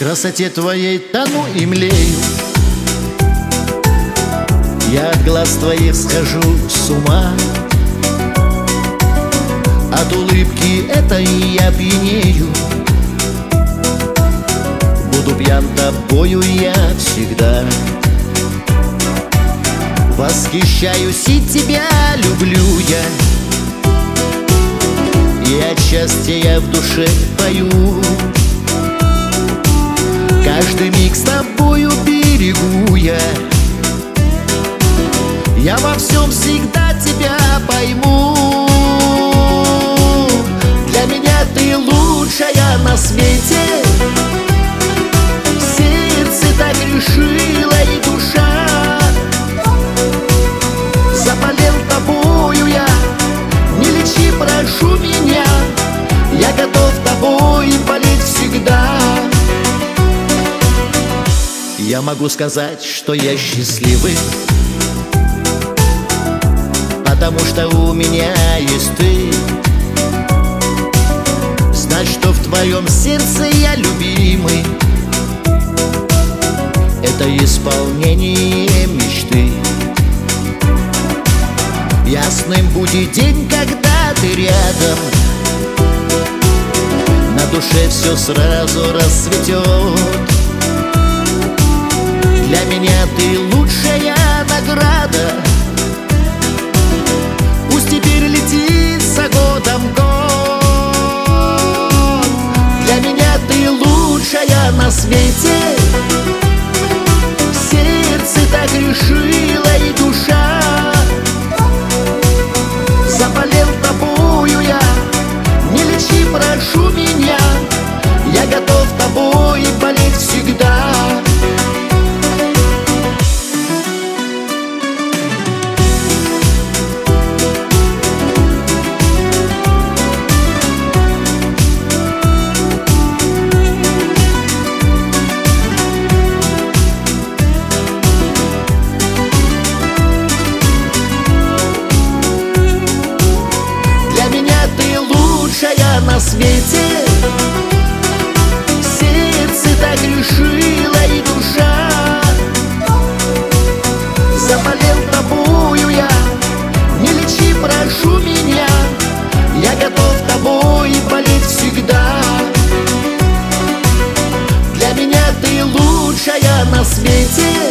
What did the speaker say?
красоте твоей тону и млею. Я от глаз твоих схожу с ума, от улыбки этой я пьянею. Буду пьян тобою я всегда. Восхищаюсь и тебя люблю я, и от счастья я в душе пою. Каждый миг с тобою берегу я. Я во всем всегда тебя пойму. Для меня ты лучшая на свете. Сердце так решило и душа. Заболел тобою я, не лечи, прошу меня. Я готов тобой болеть всегда. Я могу сказать, что я счастливый, потому что у меня есть ты. Знать, что в твоем сердце я любимый, это исполнение мечты. Ясным будет день, когда ты рядом, на душе все сразу расцветет. Для меня ты лучшая награда. Пусть теперь летит за годом год. Для меня ты лучшая на свете. Сердце так решило и душа. Заболел тобою я, не лечи, прошу меня. Я готов тобой болеть всегда. На свете сердце так решило и душа. Заболел тобою я, не лечи, прошу меня. Я готов тобой болеть всегда. Для меня ты лучшая на свете.